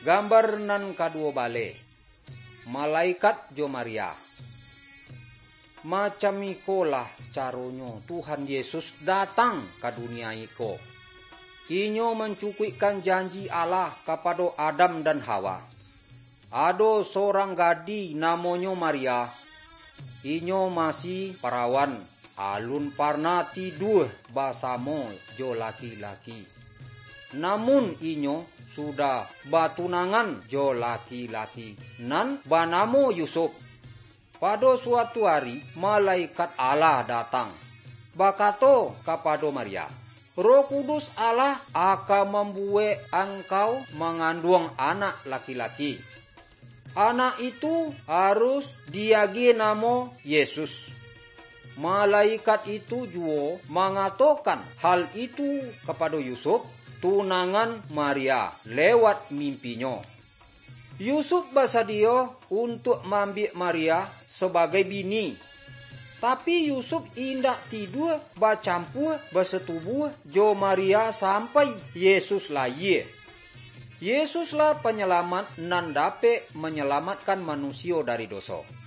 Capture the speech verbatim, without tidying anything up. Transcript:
Gambar nan kadua bale. Malaikat jo Maria. Macam ikolah caronyo Tuhan Yesus datang ke dunia iko. Inyo mencukuikan janji Allah kepada Adam dan Hawa. Ado seorang gadi namonyo Maria. Inyo masih perawan. Alun parna tidur basamo jo laki-laki. Namun inyo sudah batunangan jo laki-laki. Nan banamo Yusuf. Pada suatu hari malaikat Allah datang. Bakato kepada Maria. Roh Kudus Allah akan membuat engkau mengandung anak laki-laki. Anak itu harus diagi nama Yesus. Malaikat itu juga mengatakan hal itu kepada Yusuf, tunangan Maria, lewat mimpinya. Yusuf bersedia untuk mengambil Maria sebagai bini. Tapi Yusuf indak tidur bercampur bersetubuh jo Maria sampai Yesus lahir. Yesuslah penyelamat nan dapat menyelamatkan manusia dari dosa.